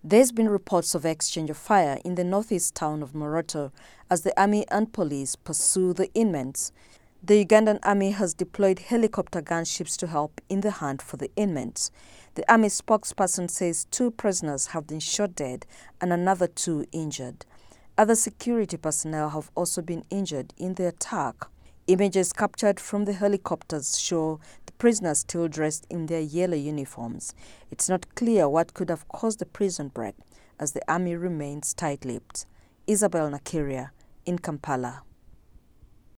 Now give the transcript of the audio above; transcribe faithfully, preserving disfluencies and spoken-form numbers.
There's been reports of exchange of fire in the northeast town of Moroto as the army and police pursue the inmates. The Ugandan army has deployed helicopter gunships to help in the hunt for the inmates. The army spokesperson says two prisoners have been shot dead and another two injured. Other security personnel have also been injured in the attack. Images captured from the helicopters show the prisoners still dressed in their yellow uniforms. It's not clear what could have caused the prison break, as the army remains tight-lipped. Isabel Nakiria in Kampala.